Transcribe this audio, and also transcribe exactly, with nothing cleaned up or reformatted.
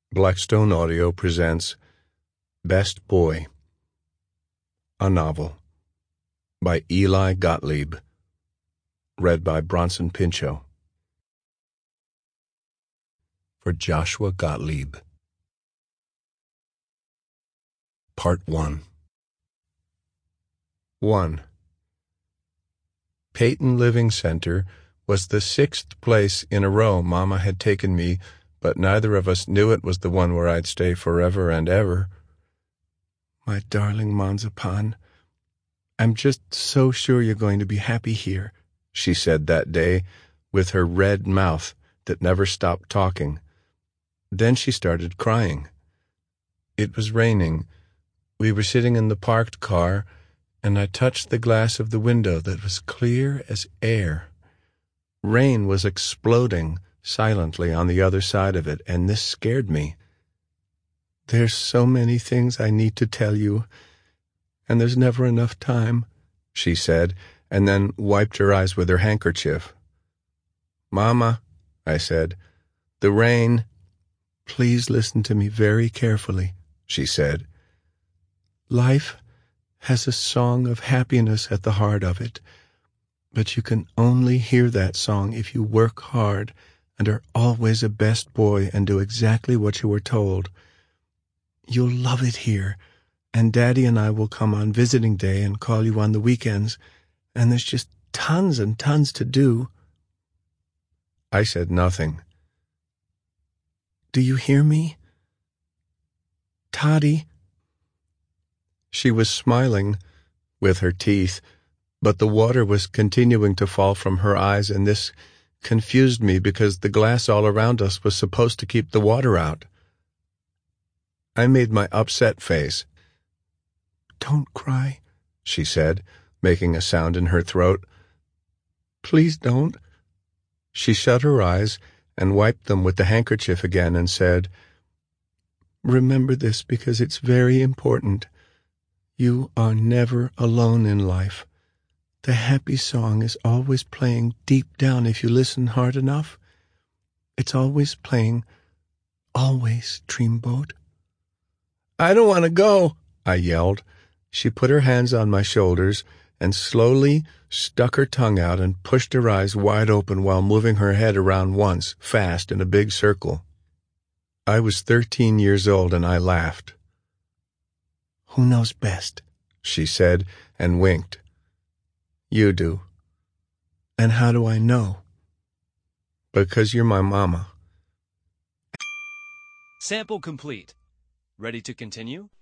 Blackstone Audio presents Best Boy, a novel by Eli Gottlieb, read by Bronson Pinchot. For Joshua Gottlieb. Part one. one. Peyton Living Center was the sixth place in a row Mama had taken me, but neither of us knew it was the one where I'd stay forever and ever. My darling Manzapan, I'm just so sure you're going to be happy here, she said that day, with her red mouth that never stopped talking. Then she started crying. It was raining. We were sitting in the parked car, and I touched the glass of the window that was clear as air. Rain was exploding silently on the other side of it, and this scared me. There's so many things I need to tell you, and there's never enough time, she said, and then wiped her eyes with her handkerchief. Mama, I said, the rain. Please listen to me very carefully, she said. Life has a song of happiness at the heart of it, but you can only hear that song if you work hard and are always a best boy and do exactly what you were told. You'll love it here, and Daddy and I will come on visiting day and call you on the weekends, and there's just tons and tons to do. I said nothing. Do you hear me? Toddy? She was smiling with her teeth, but the water was continuing to fall from her eyes, and this confused me because the glass all around us was supposed to keep the water out. I made my upset face. Don't cry, she said, making a sound in her throat. Please don't. She shut her eyes and wiped them with the handkerchief again and said, Remember this because it's very important. You are never alone in life. The happy song is always playing deep down if you listen hard enough. It's always playing, always, Dreamboat. I don't want to go, I yelled. She put her hands on my shoulders and slowly stuck her tongue out and pushed her eyes wide open while moving her head around once, fast, in a big circle. I was thirteen years old and I laughed. Who knows best? She said and winked. You do. And how do I know? Because you're my mama. Sample complete. Ready to continue?